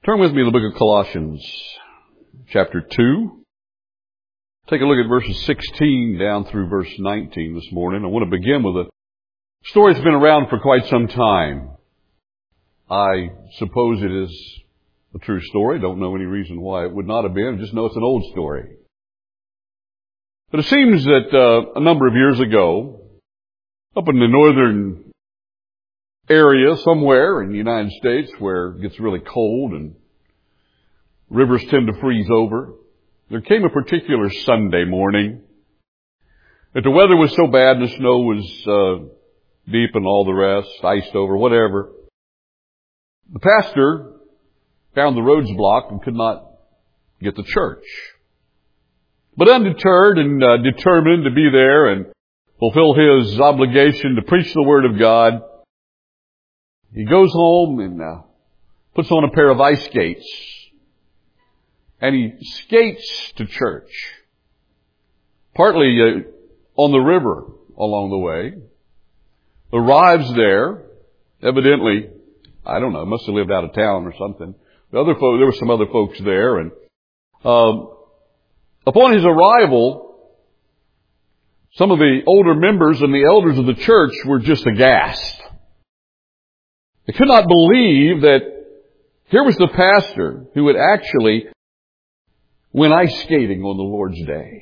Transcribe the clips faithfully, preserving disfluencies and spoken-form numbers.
Turn with me to the book of Colossians, chapter two. Take a look at verses sixteen down through verse nineteen this morning. I want to begin with a story that's been around for quite some time. I suppose it is a true story. Don't know any reason why it would not have been. I just know it's an old story. But it seems that uh, a number of years ago, up in the northern area somewhere in the United States where it gets really cold and rivers tend to freeze over, there came a particular Sunday morning that the weather was so bad and the snow was uh, deep and all the rest, iced over, whatever. The pastor found the roads blocked and could not get to church. But undeterred and uh, determined to be there and fulfill his obligation to preach the Word of God, he goes home and uh, puts on a pair of ice skates. And he skates to church. Partly uh, on the river along the way. Arrives there. Evidently, I don't know, must have lived out of town or something. The other folk, there were some other folks there. And um, upon his arrival, some of the older members and the elders of the church were just aghast. They could not believe that here was the pastor who had actually went ice skating on the Lord's Day.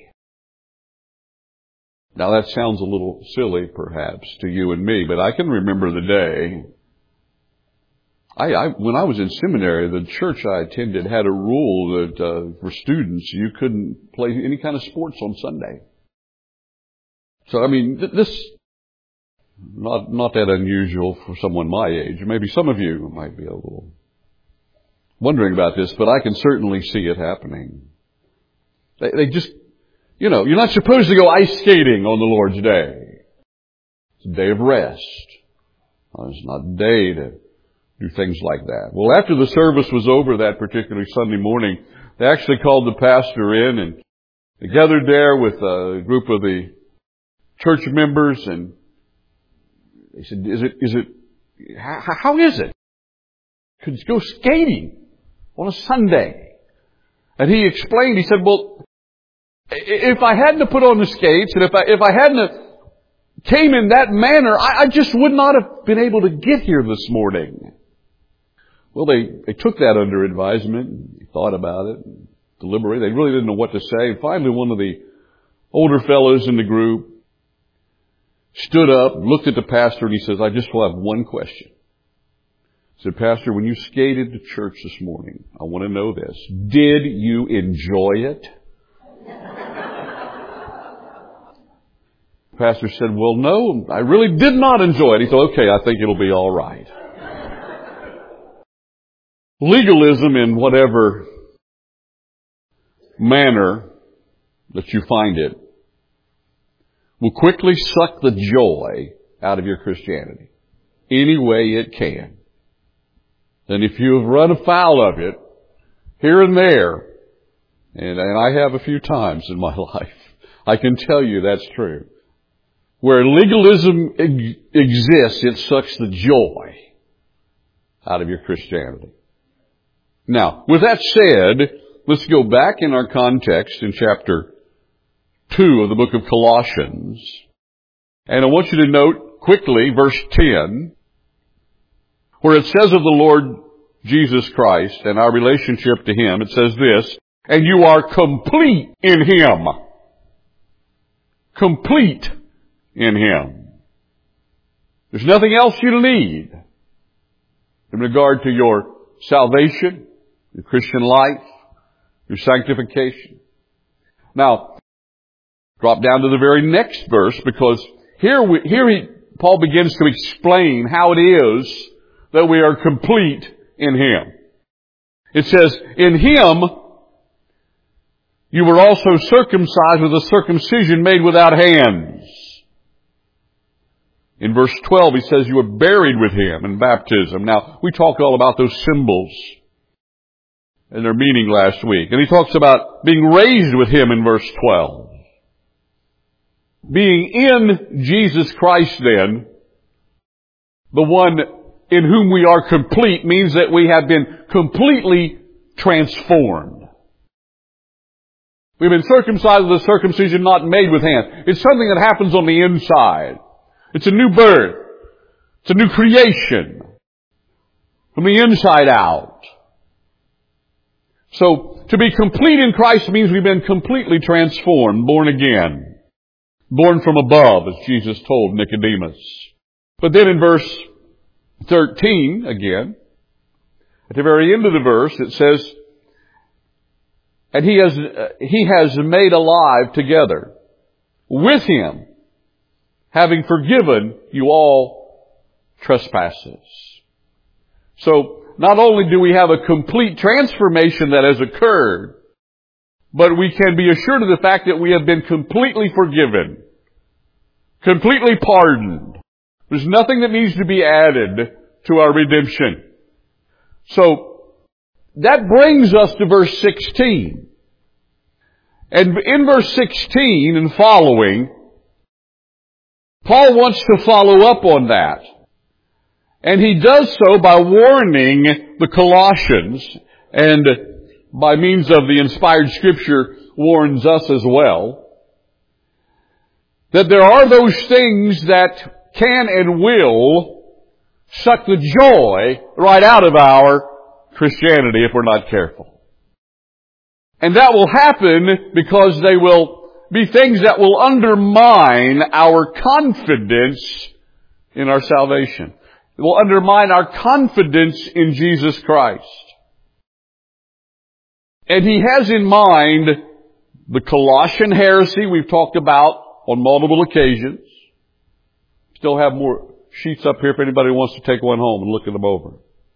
Now that sounds a little silly perhaps to you and me, but I can remember the day. I, I when I was in seminary, the church I attended had a rule that uh, for students you couldn't play any kind of sports on Sunday. So I mean, th- this not not that unusual for someone my age. Maybe some of you might be a little wondering about this, but I can certainly see it happening. They, they just, you know, you're not supposed to go ice skating on the Lord's Day. It's a day of rest. It's not a day to do things like that. Well, after the service was over that particular Sunday morning, they actually called the pastor in and they gathered there with a group of the church members and they said, is it, is it, how, how is it? Could you go skating on a Sunday? And he explained, he said, well, if I hadn't have put on the skates and if I, if I hadn't have came in that manner, I, I just would not have been able to get here this morning. Well, they, they took that under advisement and thought about it and deliberated. They really didn't know what to say. And finally, one of the older fellows in the group stood up, looked at the pastor, and he says, I just will have one question. He said, Pastor, when you skated to church this morning, I want to know this. Did you enjoy it? The pastor said, well, no, I really did not enjoy it. He said, okay, I think it'll be all right. Legalism in whatever manner that you find it will quickly suck the joy out of your Christianity any way it can. And if you have run afoul of it here and there, and, and I have a few times in my life, I can tell you that's true. Where legalism ex- exists, it sucks the joy out of your Christianity. Now, with that said, let's go back in our context in chapter two of the book of Colossians. And I want you to note quickly verse ten, where it says of the Lord Jesus Christ and our relationship to Him. It says this, and you are complete in Him. Complete in Him. There's nothing else you need in regard to your salvation, your Christian life, your sanctification. Now, drop down to the very next verse because here we, here he, Paul begins to explain how it is that we are complete in Him. It says, in Him you were also circumcised with a circumcision made without hands. In verse twelve he says you were buried with Him in baptism. Now, we talked all about those symbols and their meaning last week. And he talks about being raised with Him in verse twelve. Being in Jesus Christ then, the one in whom we are complete means that we have been completely transformed. We've been circumcised with a circumcision not made with hands. It's something that happens on the inside. It's a new birth. It's a new creation. From the inside out. So, to be complete in Christ means we've been completely transformed, born again. Born from above, as Jesus told Nicodemus. But then in verse thirteen, again, at the very end of the verse, it says, and he has, uh, he has made alive together with him, having forgiven you all trespasses. So, not only do we have a complete transformation that has occurred, but we can be assured of the fact that we have been completely forgiven, completely pardoned. There's nothing that needs to be added to our redemption. So, that brings us to verse sixteen. And in verse sixteen and following, Paul wants to follow up on that. And he does so by warning the Colossians, and by means of the inspired Scripture warns us as well, that there are those things that can and will suck the joy right out of our Christianity if we're not careful. And that will happen because they will be things that will undermine our confidence in our salvation. It will undermine our confidence in Jesus Christ. And he has in mind the Colossian heresy we've talked about on multiple occasions. Still have more sheets up here if anybody wants to take one home and look at them over.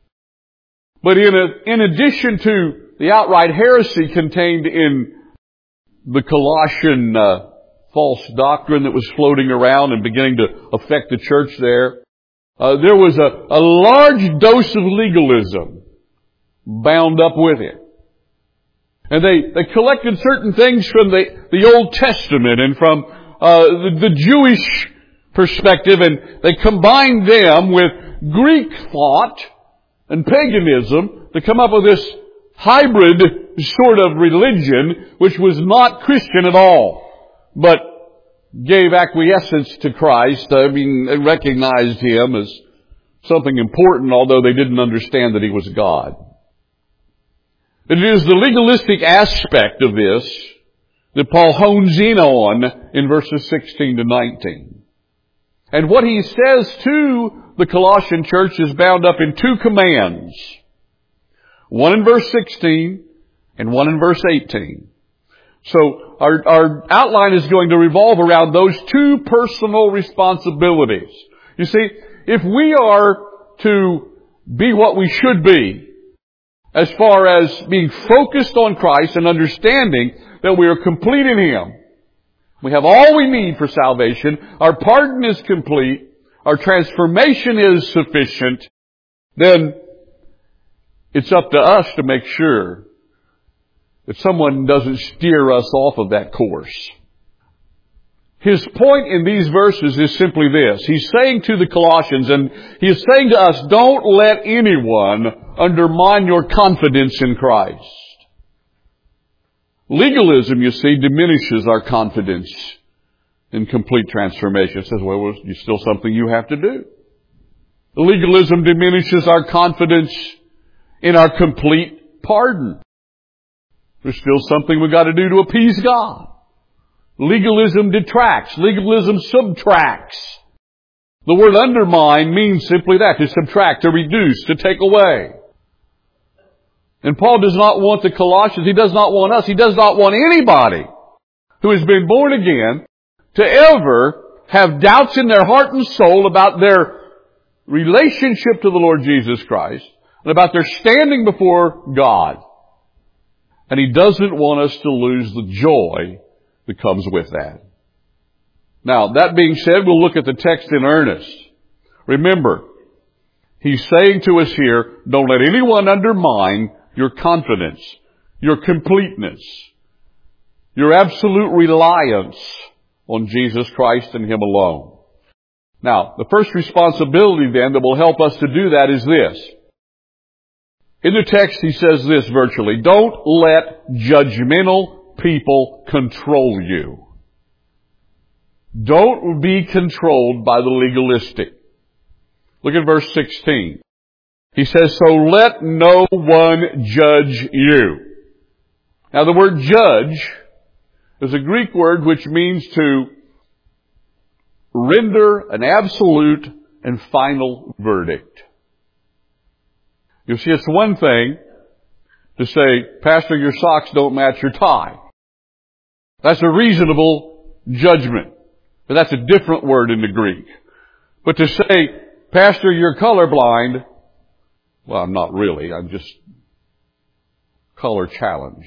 But in, a, in addition to the outright heresy contained in the Colossian uh, false doctrine that was floating around and beginning to affect the church there, uh, there was a, a large dose of legalism bound up with it. And they, they collected certain things from the, the Old Testament and from uh, the, the Jewish perspective, and they combined them with Greek thought and paganism to come up with this hybrid sort of religion which was not Christian at all, but gave acquiescence to Christ. I mean, they recognized Him as something important, although they didn't understand that He was God. It is the legalistic aspect of this that Paul hones in on in verses sixteen to nineteen. And what he says to the Colossian church is bound up in two commands. One in verse sixteen and one in verse eighteen. So our, our outline is going to revolve around those two personal responsibilities. You see, if we are to be what we should be, as far as being focused on Christ and understanding that we are complete in Him, we have all we need for salvation, our pardon is complete, our transformation is sufficient, then it's up to us to make sure that someone doesn't steer us off of that course. His point in these verses is simply this. He's saying to the Colossians, and he is saying to us, don't let anyone undermine your confidence in Christ. Legalism, you see, diminishes our confidence in complete transformation. It says, well, it's still something you have to do. Legalism diminishes our confidence in our complete pardon. There's still something we've got to do to appease God. Legalism detracts. Legalism subtracts. The word undermine means simply that, to subtract, to reduce, to take away. And Paul does not want the Colossians, he does not want us, he does not want anybody who has been born again to ever have doubts in their heart and soul about their relationship to the Lord Jesus Christ and about their standing before God. And he doesn't want us to lose the joy that comes with that. Now, that being said, we'll look at the text in earnest. Remember, he's saying to us here, don't let anyone undermine your confidence, your completeness, your absolute reliance on Jesus Christ and Him alone. Now, the first responsibility then that will help us to do that is this. In the text he says this virtually, don't let judgmental people control you. Don't be controlled by the legalistic. Look at verse sixteen. He says, so let no one judge you. Now the word judge is a Greek word which means to render an absolute and final verdict. You see, it's one thing to say, Pastor, your socks don't match your tie. That's a reasonable judgment. But that's a different word in the Greek. But to say, Pastor, you're colorblind, well, I'm not really. I'm just color challenged.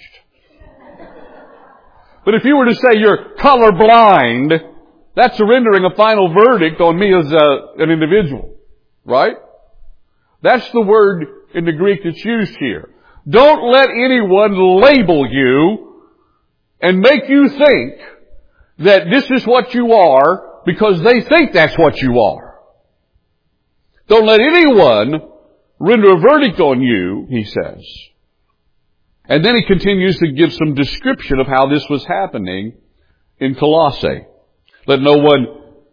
But if you were to say you're colorblind, that's surrendering a final verdict on me as a, an individual. Right? That's the word in the Greek that's used here. Don't let anyone label you and make you think that this is what you are because they think that's what you are. Don't let anyone render a verdict on you, he says. And then he continues to give some description of how this was happening in Colossae. Let no one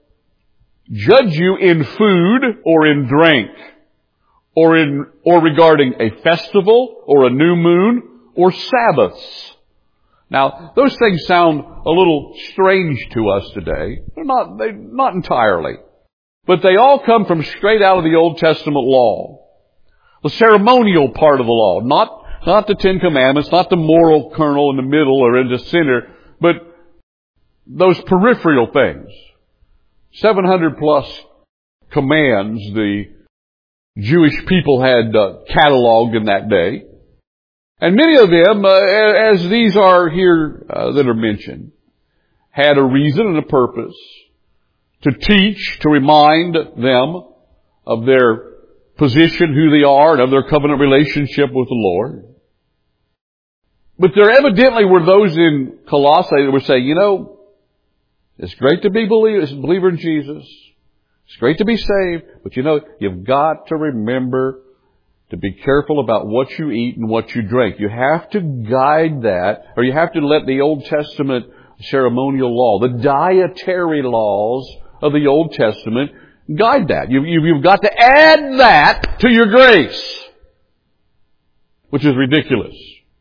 judge you in food or in drink, or in, or regarding a festival, or a new moon, or Sabbaths. Now, those things sound a little strange to us today. They're not, they, not entirely. But they all come from straight out of the Old Testament law. The ceremonial part of the law. Not, not the Ten Commandments, not the moral kernel in the middle or in the center, but those peripheral things. seven hundred plus commands the Jewish people had uh, cataloged in that day. And many of them, uh, as these are here uh, that are mentioned, had a reason and a purpose to teach, to remind them of their position, who they are, and of their covenant relationship with the Lord. But there evidently were those in Colossae that were saying, you know, it's great to be a believer in Jesus. It's great to be saved. But you know, you've got to remember to be careful about what you eat and what you drink. You have to guide that, or you have to let the Old Testament ceremonial law, the dietary laws of the Old Testament, guide that. You, you, you've got to add that to your grace, which is ridiculous.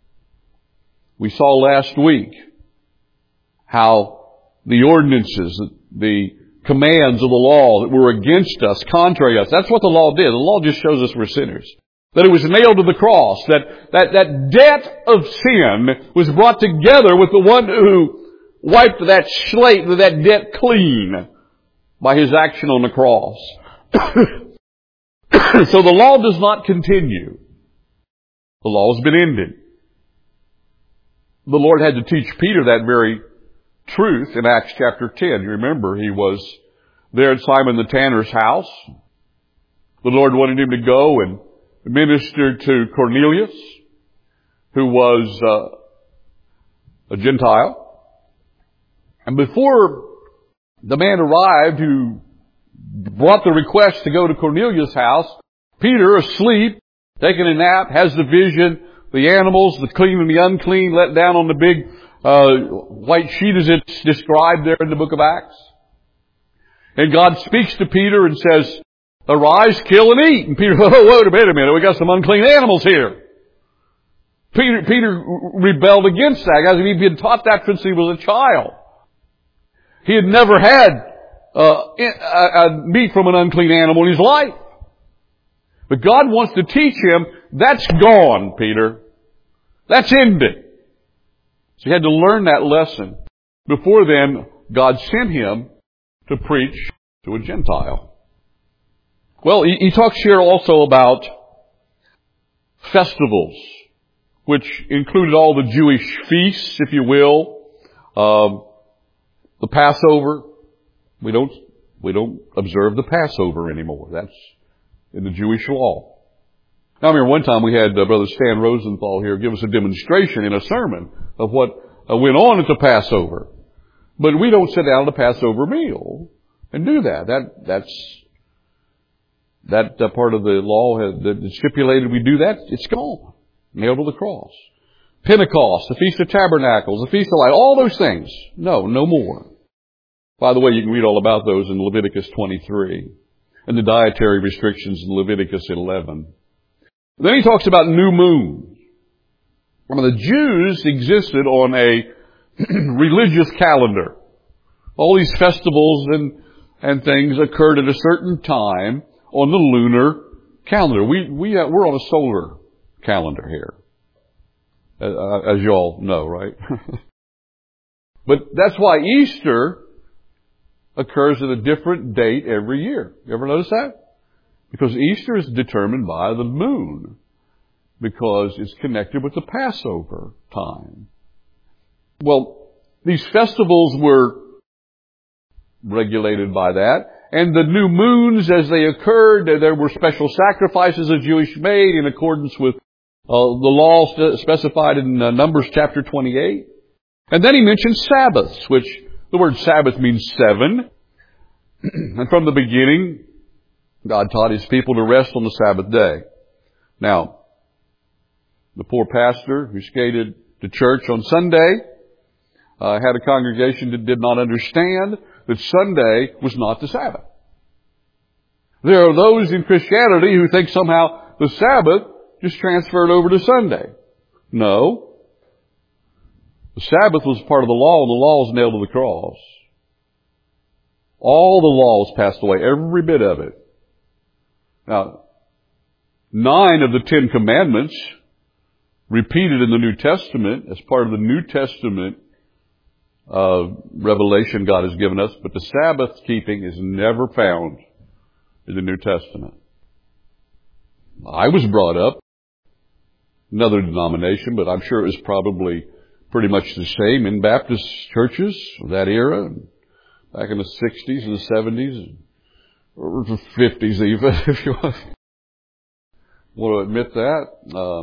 We saw last week how the ordinances, the commands of the law that were against us, contrary to us, that's what the law did. The law just shows us we're sinners. That it was nailed to the cross. That, that, that debt of sin was brought together with the one who wiped that slate, that debt clean by his action on the cross. So the law does not continue. The law has been ended. The Lord had to teach Peter that very truth in Acts chapter ten. You remember, he was there at Simon the tanner's house. The Lord wanted him to go and minister to Cornelius, who was uh, a Gentile. And before the man arrived who brought the request to go to Cornelius' house, Peter, asleep, taking a nap, has the vision, the animals, the clean and the unclean, let down on the big uh white sheet as it's described there in the book of Acts. And God speaks to Peter and says, arise, kill and eat. And Peter, oh, wait a minute, a minute, we got some unclean animals here. Peter, Peter rebelled against that. Guys, he'd been taught that since he was a child. He had never had uh, a, a meat from an unclean animal in his life. But God wants to teach him, that's gone, Peter. That's ended. So he had to learn that lesson. Before then, God sent him to preach to a Gentile. Well, he, he talks here also about festivals, which included all the Jewish feasts, if you will. Um, the Passover. We don't, we don't observe the Passover anymore. That's in the Jewish law. Now, I remember one time we had uh, Brother Stan Rosenthal here give us a demonstration in a sermon of what uh, went on at the Passover. But we don't sit down at a Passover meal and do that. That that's that uh, part of the law had, that stipulated we do that. It's gone, nailed to the cross. Pentecost, the Feast of Tabernacles, the Feast of Light, all those things. No, no more. By the way, you can read all about those in Leviticus twenty-three and the dietary restrictions in Leviticus eleven. Then he talks about new moons. I mean, the Jews existed on a religious calendar. All these festivals and, and things occurred at a certain time on the lunar calendar. We, we, uh, we're on a solar calendar here. Uh, as you all know, right? But that's why Easter occurs at a different date every year. You ever notice that? Because Easter is determined by the moon, because it's connected with the Passover time. Well, these festivals were regulated by that, and the new moons as they occurred, there were special sacrifices the Jewish made in accordance with Uh, the law specified in uh, Numbers chapter twenty-eight. And then he mentions Sabbaths, which the word Sabbath means seven. And from the beginning, God taught His people to rest on the Sabbath day. Now, the poor pastor who skated to church on Sunday uh, had a congregation that did not understand that Sunday was not the Sabbath. There are those in Christianity who think somehow the Sabbath just transferred over to Sunday. No. The Sabbath was part of the law, and the law was nailed to the cross. All the laws passed away, every bit of it. Now, nine of the Ten Commandments repeated in the New Testament as part of the New Testament uh, revelation God has given us, but the Sabbath keeping is never found in the New Testament. I was brought up another denomination, but I'm sure it was probably pretty much the same in Baptist churches of that era, back in the sixties and the seventies, or the fifties even, if you want, want to admit that. Um,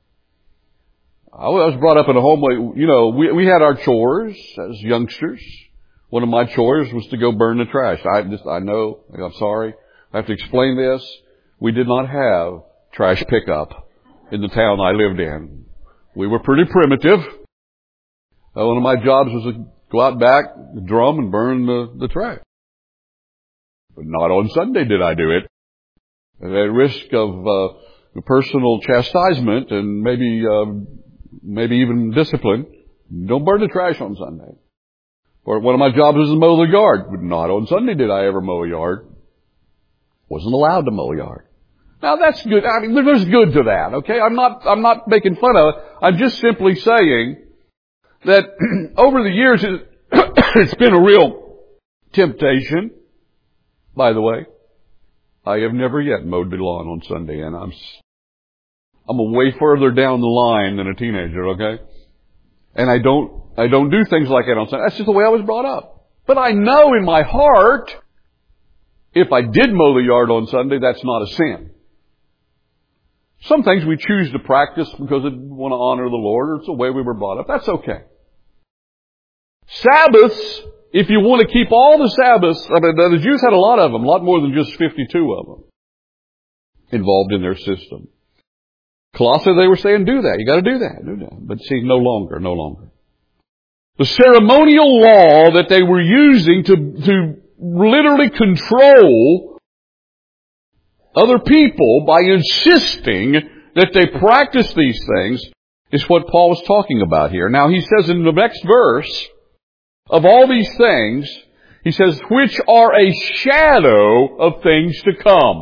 I was brought up in a home where, you know, we, we had our chores as youngsters. One of my chores was to go burn the trash. I just, I know, I'm sorry, I have to explain this. We did not have trash pickup in the town I lived in. We were pretty primitive. Uh, one of my jobs was to go out back, drum, and burn the, the trash. But not on Sunday did I do it. At risk of uh, personal chastisement and maybe uh, maybe even discipline, don't burn the trash on Sunday. Or one of my jobs was to mow the yard. But not on Sunday did I ever mow a yard. Wasn't allowed to mow a yard. Now that's good. I mean, there's good to that, okay? I'm not, I'm not making fun of it. I'm just simply saying that over the years, it, it's been a real temptation. By the way, I have never yet mowed the lawn on Sunday, and I'm, I'm a way further down the line than a teenager, okay? And I don't, I don't do things like that on Sunday. That's just the way I was brought up. But I know in my heart, if I did mow the yard on Sunday, that's not a sin. Some things we choose to practice because we want to honor the Lord, or it's the way we were brought up. That's okay. Sabbaths, if you want to keep all the Sabbaths, I mean, the Jews had a lot of them, a lot more than just fifty-two of them involved in their system. Colossae, they were saying, do that. You got to do that. Do that. But see, no longer, no longer. The ceremonial law that they were using to, to literally control other people by insisting that they practice these things is what Paul is talking about here. Now he says in the next verse, of all these things, he says, which are a shadow of things to come.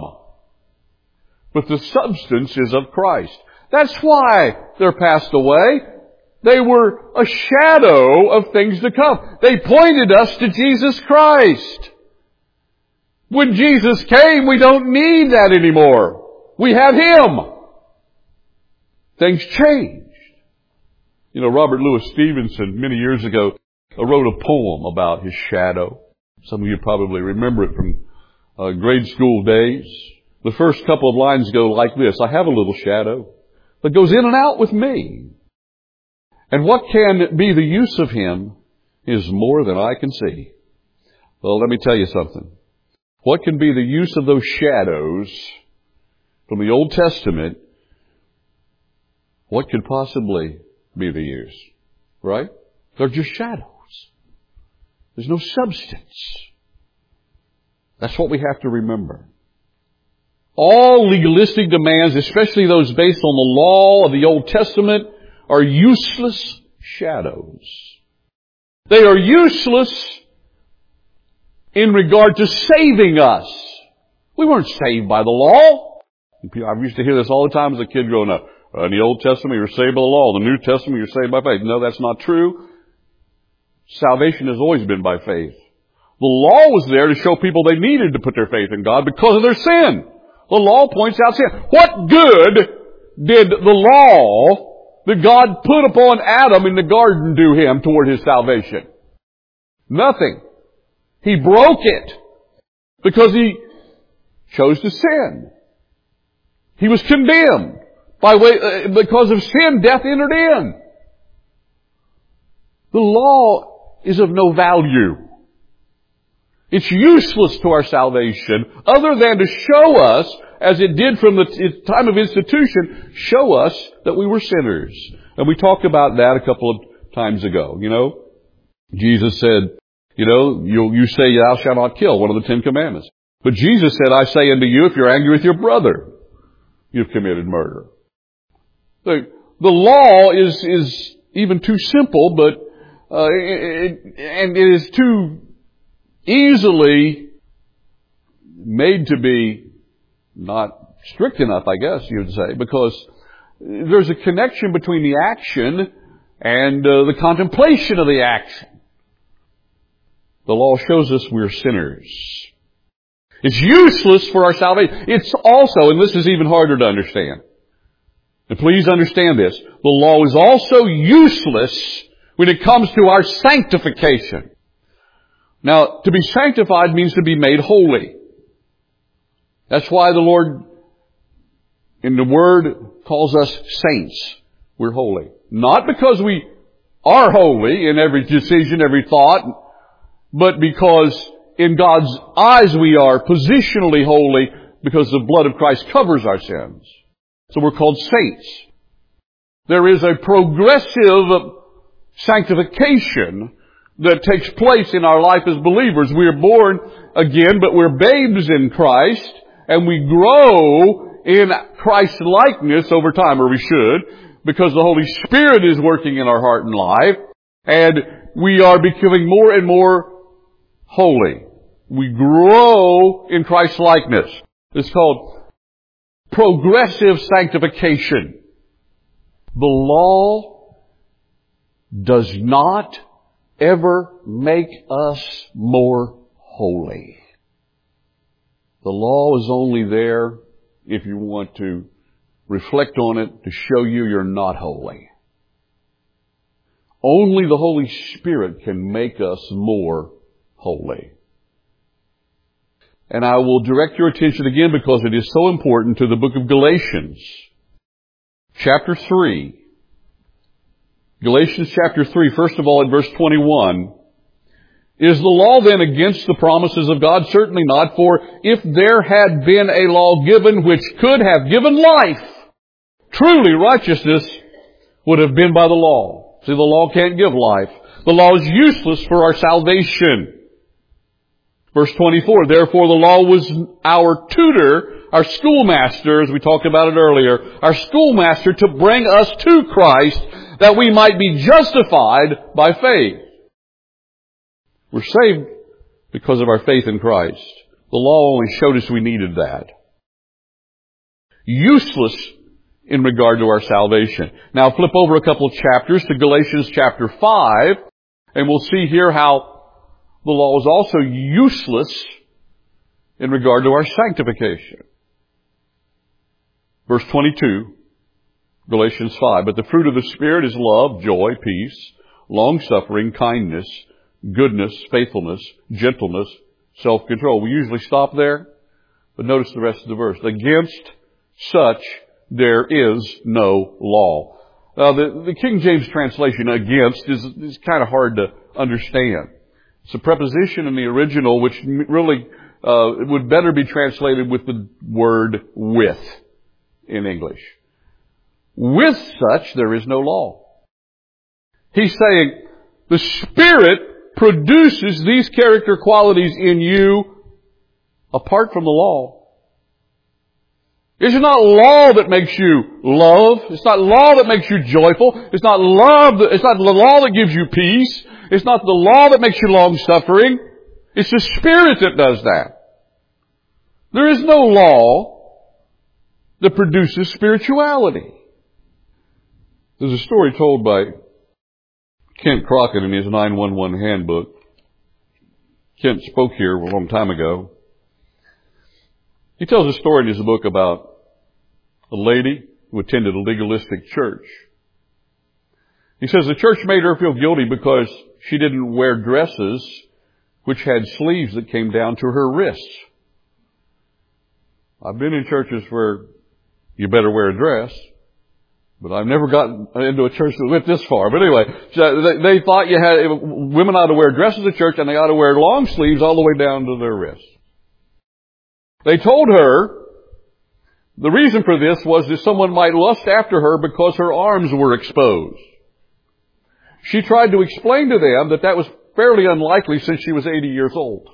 But the substance is of Christ. That's why they're passed away. They were a shadow of things to come. They pointed us to Jesus Christ. When Jesus came, we don't need that anymore. We have Him. Things changed. You know, Robert Louis Stevenson, many years ago, wrote a poem about his shadow. Some of you probably remember it from uh, grade school days. The first couple of lines go like this: I have a little shadow that goes in and out with me. And what can be the use of him is more than I can see. Well, let me tell you something. What can be the use of those shadows from the Old Testament? What could possibly be the use? Right? They're just shadows. There's no substance. That's what we have to remember. All legalistic demands, especially those based on the law of the Old Testament, are useless shadows. They are useless in regard to saving us. We weren't saved by the law. I used to hear this all the time as a kid growing up. In the Old Testament, you're saved by the law. In the New Testament, you're saved by faith. No, that's not true. Salvation has always been by faith. The law was there to show people they needed to put their faith in God because of their sin. The law points out sin. What good did the law that God put upon Adam in the garden do him toward his salvation? Nothing. He broke it because he chose to sin. He was condemned by way, uh, because of sin, death entered in. The law is of no value. It's useless to our salvation other than to show us, as it did from the time of institution, show us that we were sinners. And we talked about that a couple of times ago. You know, Jesus said, you know, you, you say thou shalt not kill, one of the Ten Commandments. But Jesus said, I say unto you, if you're angry with your brother, you've committed murder. The, the law is, is even too simple, but, uh, it, and it is too easily made to be not strict enough, I guess you would say, because there's a connection between the action and uh, the contemplation of the action. The law shows us we're sinners. It's useless for our salvation. It's also, and this is even harder to understand, and please understand this, the law is also useless when it comes to our sanctification. Now, to be sanctified means to be made holy. That's why the Lord, in the Word, calls us saints. We're holy. Not because we are holy in every decision, every thought, but because in God's eyes we are positionally holy because the blood of Christ covers our sins. So we're called saints. There is a progressive sanctification that takes place in our life as believers. We are born again, but we're babes in Christ, and we grow in Christ's likeness over time, or we should, because the Holy Spirit is working in our heart and life, and we are becoming more and more holy. We grow in Christ's likeness. It's called progressive sanctification. The law does not ever make us more holy. The law is only there, if you want to reflect on it, to show you you're not holy. Only the Holy Spirit can make us more holy. And I will direct your attention again, because it is so important, to the book of Galatians, chapter three. Galatians chapter three, first of all, at verse twenty-one. Is the law then against the promises of God? Certainly not. For if there had been a law given which could have given life, truly righteousness would have been by the law. See, the law can't give life. The law is useless for our salvation. Verse twenty-four, therefore the law was our tutor, our schoolmaster, as we talked about it earlier, our schoolmaster to bring us to Christ, that we might be justified by faith. We're saved because of our faith in Christ. The law only showed us we needed that. Useless in regard to our salvation. Now flip over a couple of chapters to Galatians chapter five, and we'll see here how the law is also useless in regard to our sanctification. Verse twenty-two, Galatians five, but the fruit of the Spirit is love, joy, peace, long-suffering, kindness, goodness, faithfulness, gentleness, self-control. We usually stop there, but notice the rest of the verse. Against such there is no law. Uh, the, the King James translation, against, is, is kind of hard to understand. It's a preposition in the original which really uh, would better be translated with the word with in English. With such there is no law. He's saying the Spirit produces these character qualities in you apart from the law. It's not law that makes you love. It's not law that makes you joyful. It's not love. That, it's not the law that gives you peace. It's not the law that makes you long-suffering. It's the Spirit that does that. There is no law that produces spirituality. There's a story told by Kent Crockett in his nine one one handbook. Kent spoke here a long time ago. He tells a story in his book about a lady who attended a legalistic church. He says the church made her feel guilty because she didn't wear dresses which had sleeves that came down to her wrists. I've been in churches where you better wear a dress, but I've never gotten into a church that went this far. But anyway, they thought you had women ought to wear dresses at church and they ought to wear long sleeves all the way down to their wrists. They told her the reason for this was that someone might lust after her because her arms were exposed. She tried to explain to them that that was fairly unlikely since she was eighty years old.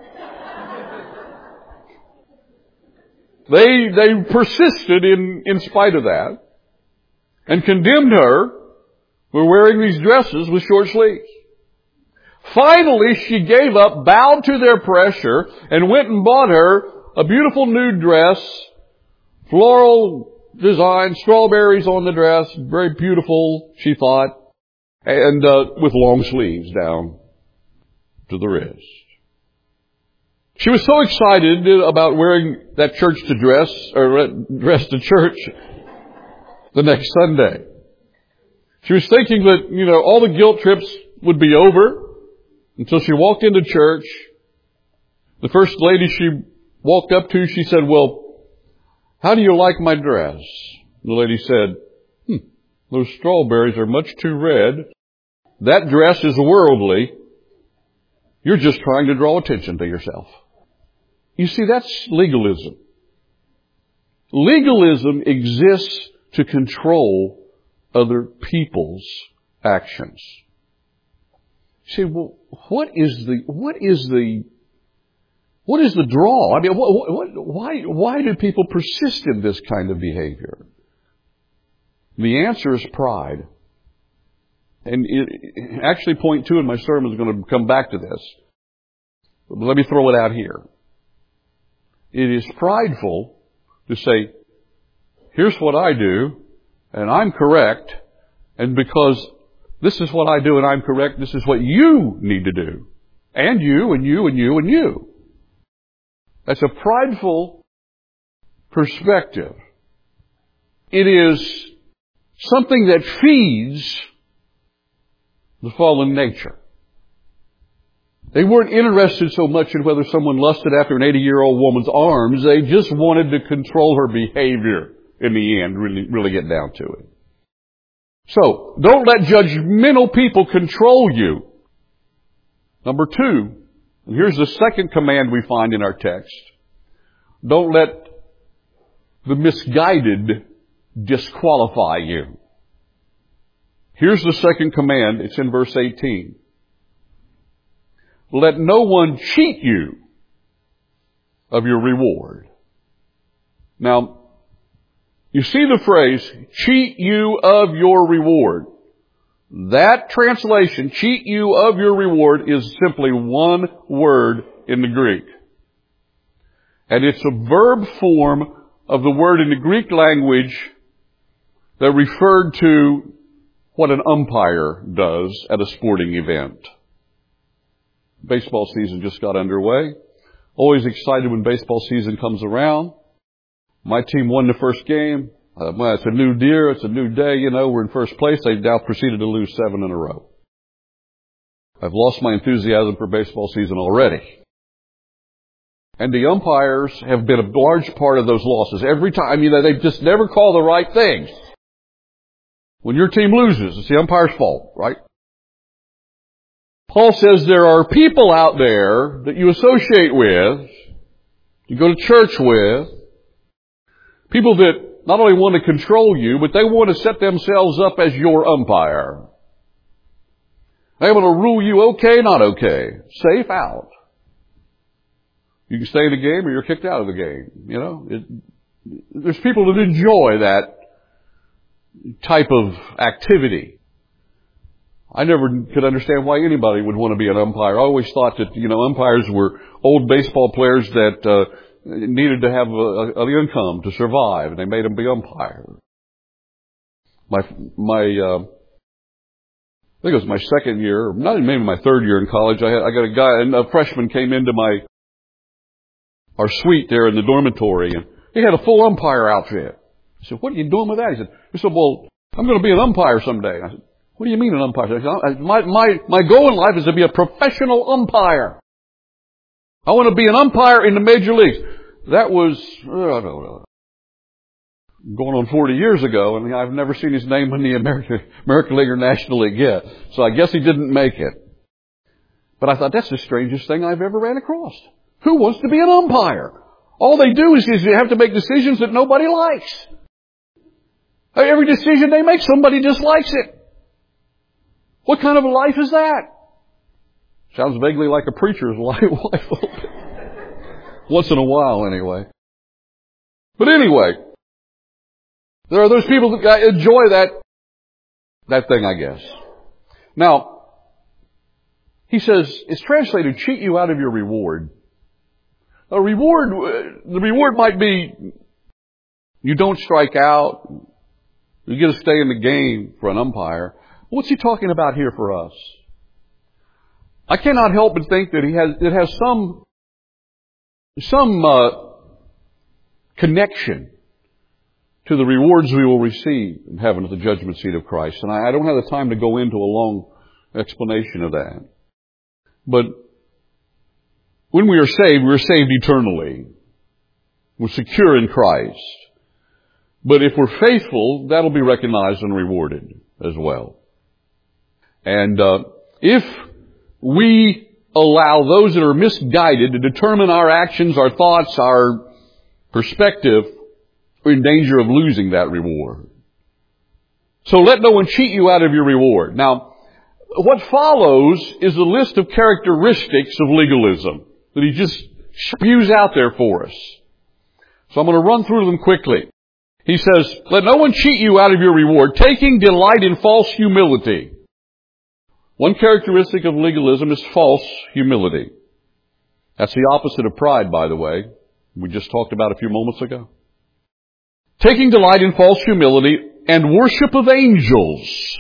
They, they persisted in, in spite of that and condemned her for wearing these dresses with short sleeves. Finally, she gave up, bowed to their pressure, and went and bought her a beautiful nude dress, floral design, strawberries on the dress, very beautiful, she thought, and uh, with long sleeves down to the wrist. She was so excited about wearing that church to dress, or dress to church the next Sunday. She was thinking that, you know, all the guilt trips would be over until she walked into church. The first lady she walked up to, she said, "Well, how do you like my dress?" The lady said, hmm, "Those strawberries are much too red. That dress is worldly. You're just trying to draw attention to yourself." You see, that's legalism. Legalism exists to control other people's actions. You say, well, what is the, what is the, what is the draw? I mean, what, what, why, why do people persist in this kind of behavior? The answer is pride. And it, actually point two in my sermon is going to come back to this. But let me throw it out here. It is prideful to say, here's what I do, and I'm correct, and because this is what I do and I'm correct, this is what you need to do. And you, and you, and you, and you. That's a prideful perspective. It is something that feeds the fallen nature. They weren't interested so much in whether someone lusted after an eighty-year-old woman's arms. They just wanted to control her behavior in the end, really, really get down to it. So, don't let judgmental people control you. Number two, and here's the second command we find in our text. Don't let the misguided disqualify you. Here's the second command. It's in verse eighteen. Let no one cheat you of your reward. Now, you see the phrase, cheat you of your reward. That translation, cheat you of your reward, is simply one word in the Greek. And it's a verb form of the word in the Greek language that referred to what an umpire does at a sporting event. Baseball season just got underway. Always excited when baseball season comes around. My team won the first game. Uh, well, it's a new year. It's a new day. You know, we're in first place. They've now proceeded to lose seven in a row. I've lost my enthusiasm for baseball season already. And the umpires have been a large part of those losses. Every time, you know, they just never call the right things. When your team loses, it's the umpire's fault, right? Paul says there are people out there that you associate with, you go to church with, people that not only want to control you, but they want to set themselves up as your umpire. They want to rule you okay, not okay, safe, out. You can stay in the game or you're kicked out of the game. You know, it, there's people that enjoy that type of activity. I never could understand why anybody would want to be an umpire. I always thought that, you know, umpires were old baseball players that uh, needed to have a, an income to survive, and they made them be umpires. My, my, uh, I think it was my second year, not maybe my third year in college. I had, I got a guy, and a freshman came into my our suite there in the dormitory, and he had a full umpire outfit. I said, "What are you doing with that?" He said, "He said, well, I'm going to be an umpire someday." I said, "What do you mean an umpire?" I said, my, my, my goal in life is to be a professional umpire. I want to be an umpire in the major leagues. That was, uh, I don't know, going on forty years ago, and I've never seen his name in the American, American League or National League yet. So I guess he didn't make it. But I thought, that's the strangest thing I've ever ran across. Who wants to be an umpire? All they do is, is you have to make decisions that nobody likes. Every decision they make, somebody dislikes it. What kind of a life is that? Sounds vaguely like a preacher's life. Once in a while, anyway. But anyway, there are those people that enjoy that, that thing, I guess. Now, he says, it's translated, cheat you out of your reward. A reward, the reward might be, you don't strike out, you get to stay in the game for an umpire. What's he talking about here for us? I cannot help but think that he has, it has some, some, uh, connection to the rewards we will receive in heaven at the judgment seat of Christ. And I, I don't have the time to go into a long explanation of that. But when we are saved, we are saved eternally. We're secure in Christ. But if we're faithful, that'll be recognized and rewarded as well. And uh, if we allow those that are misguided to determine our actions, our thoughts, our perspective, we're in danger of losing that reward. So let no one cheat you out of your reward. Now, what follows is a list of characteristics of legalism that he just spews out there for us. So I'm going to run through them quickly. He says, let no one cheat you out of your reward, taking delight in false humility. One characteristic of legalism is false humility. That's the opposite of pride, by the way. We just talked about a few moments ago. Taking delight in false humility and worship of angels.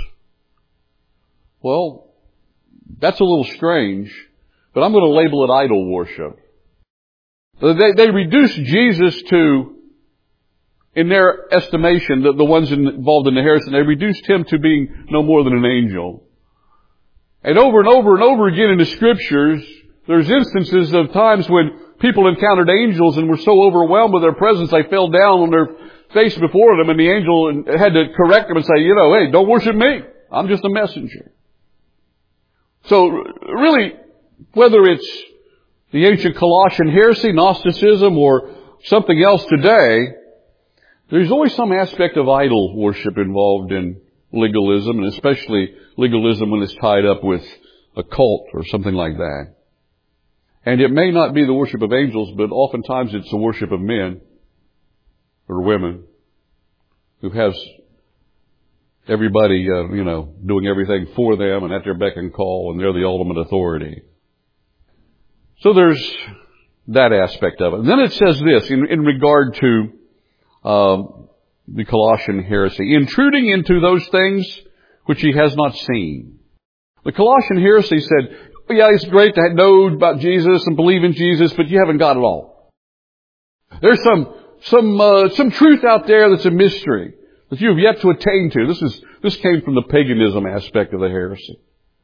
Well, that's a little strange, but I'm going to label it idol worship. They, they reduce Jesus to, in their estimation, the, the ones involved in the heresy, they reduced him to being no more than an angel. And over and over and over again in the Scriptures, there's instances of times when people encountered angels and were so overwhelmed with their presence, they fell down on their face before them, and the angel had to correct them and say, you know, hey, don't worship me. I'm just a messenger. So really, whether it's the ancient Colossian heresy, Gnosticism, or something else today, there's always some aspect of idol worship involved in legalism, and especially legalism when it's tied up with a cult or something like that. And it may not be the worship of angels, but oftentimes it's the worship of men or women who has everybody, uh, you know, doing everything for them and at their beck and call, and they're the ultimate authority. So there's that aspect of it. And then it says this in, in regard to um, the Colossian heresy, intruding into those things which he has not seen. The Colossian heresy said, oh, yeah, it's great to know about Jesus and believe in Jesus, but you haven't got it all. There's some some uh, some truth out there that's a mystery that you have yet to attain to. This is this came from the paganism aspect of the heresy.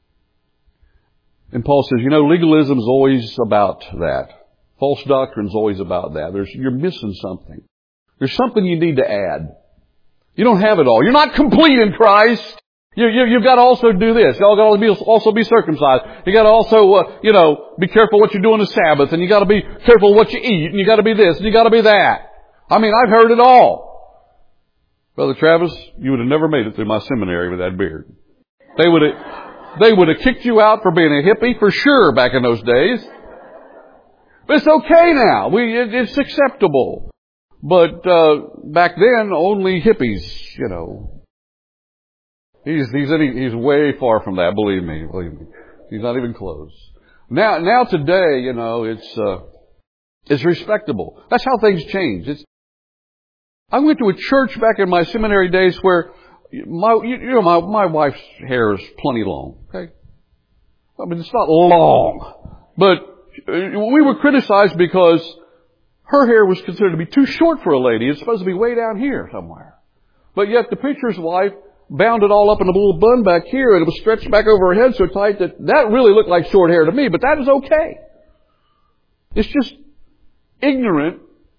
And Paul says, you know, legalism is always about that. False doctrine is always about that. There's, you're missing something. There's something you need to add. You don't have it all. You're not complete in Christ. You, you, you've got to also do this. You've got to be, also be circumcised. You've got to also, uh, you know, be careful what you do on the Sabbath. And you've got to be careful what you eat. And you've got to be this. And you've got to be that. I mean, I've heard it all. Brother Travis, you would have never made it through my seminary with that beard. They would have, they would have kicked you out for being a hippie for sure back in those days. But it's okay now. We, it, it's acceptable. But, uh, back then, only hippies, you know. He's, he's, he's way far from that, believe me, believe me. He's not even close. Now, now today, you know, it's, uh, it's respectable. That's how things change. It's, I went to a church back in my seminary days where my, you know, my, my wife's hair is plenty long, okay? I mean, it's not long, but we were criticized because her hair was considered to be too short for a lady. It's supposed to be way down here somewhere. But yet the preacher's wife bound it all up in a little bun back here, and it was stretched back over her head so tight that that really looked like short hair to me, but that is okay. It's just ignorant,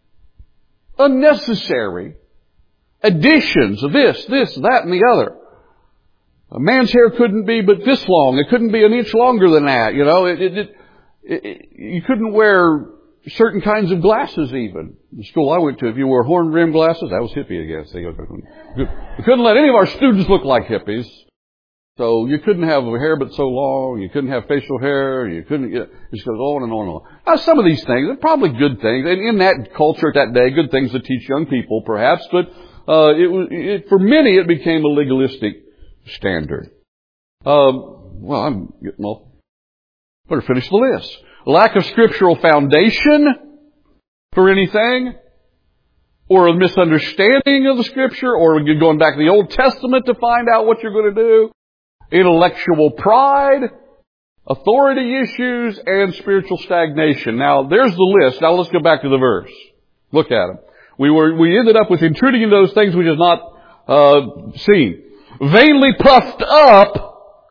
unnecessary additions of this, this, that, and the other. A man's hair couldn't be but this long. It couldn't be an inch longer than that, you know. It, it, it, it, you couldn't wear certain kinds of glasses even. The school I went to, if you wore horn-rimmed glasses, that was hippie, I guess. We couldn't let any of our students look like hippies. So you couldn't have hair but so long. You couldn't have facial hair. You couldn't, it just goes on and on and on. Now, some of these things are probably good things. And in that culture at that day, good things to teach young people, perhaps. But, uh, it was, it, for many, it became a legalistic standard. Um, well, I'm getting off. Better finish the list. Lack of scriptural foundation for anything, or a misunderstanding of the Scripture, or going back to the Old Testament to find out what you're going to do, intellectual pride, authority issues, and spiritual stagnation. Now, there's the list. Now let's go back to the verse. Look at them. We were, we ended up with intruding in those things which is not uh, seen. Vainly puffed up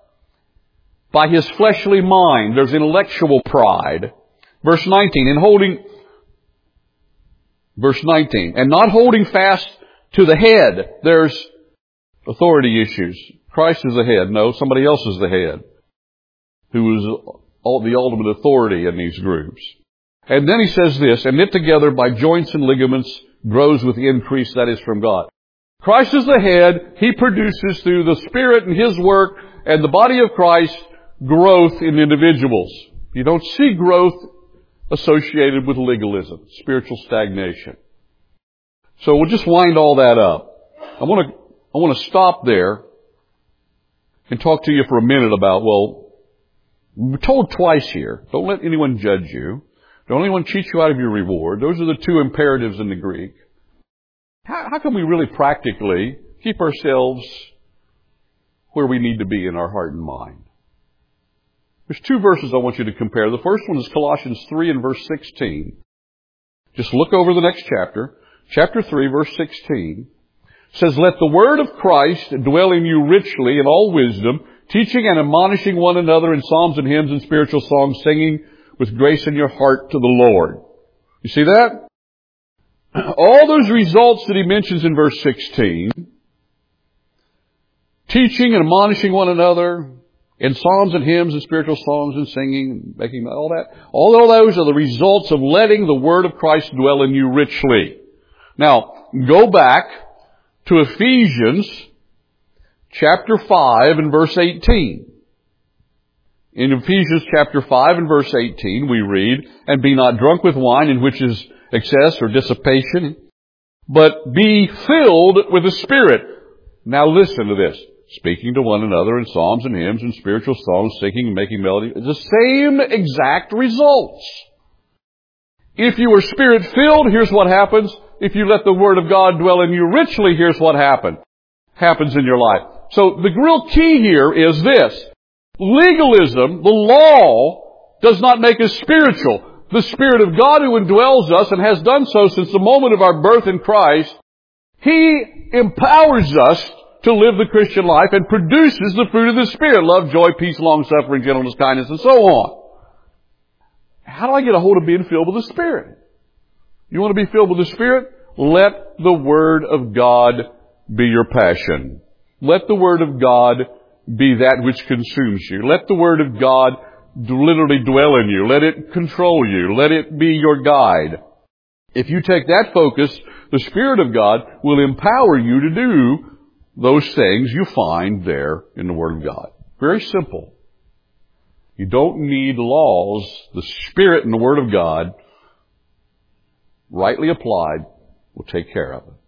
by his fleshly mind. There's intellectual pride. Verse nineteen, in holding, verse nineteen, and not holding fast to the head. There's authority issues. Christ is the head. No, somebody else is the head, who is all the ultimate authority in these groups. And then he says this, and knit together by joints and ligaments grows with increase that is from God. Christ is the head. He produces through the Spirit and His work and the body of Christ growth in individuals. You don't see growth associated with legalism, spiritual stagnation. So we'll just wind all that up. I want to, I want to stop there and talk to you for a minute about, well, we're told twice here, don't let anyone judge you. Don't let anyone cheat you out of your reward. Those are the two imperatives in the Greek. How, how can we really practically keep ourselves where we need to be in our heart and mind? There's two verses I want you to compare. The first one is Colossians three and verse sixteen. Just look over the next chapter. Chapter three, verse sixteen. It says, let the word of Christ dwell in you richly in all wisdom, teaching and admonishing one another in psalms and hymns and spiritual songs, singing with grace in your heart to the Lord. You see that? All those results that he mentions in verse sixteen, teaching and admonishing one another in psalms and hymns and spiritual songs and singing and making all that, all of those are the results of letting the word of Christ dwell in you richly. Now, go back to Ephesians chapter five and verse eighteen. In Ephesians chapter five and verse eighteen, we read, and be not drunk with wine, in which is excess or dissipation, but be filled with the Spirit. Now listen to this. Speaking to one another in psalms and hymns and spiritual songs, singing and making melody. The same exact results. If you are Spirit-filled, here's what happens. If you let the Word of God dwell in you richly, here's what happen, happens in your life. So the real key here is this. Legalism, the law, does not make us spiritual. The Spirit of God who indwells us and has done so since the moment of our birth in Christ, He empowers us to live the Christian life and produces the fruit of the Spirit. Love, joy, peace, long-suffering, gentleness, kindness, and so on. How do I get a hold of being filled with the Spirit? You want to be filled with the Spirit? Let the Word of God be your passion. Let the Word of God be that which consumes you. Let the Word of God literally dwell in you. Let it control you. Let it be your guide. If you take that focus, the Spirit of God will empower you to do those things you find there in the Word of God. Very simple. You don't need laws. The Spirit and the Word of God, rightly applied, will take care of it.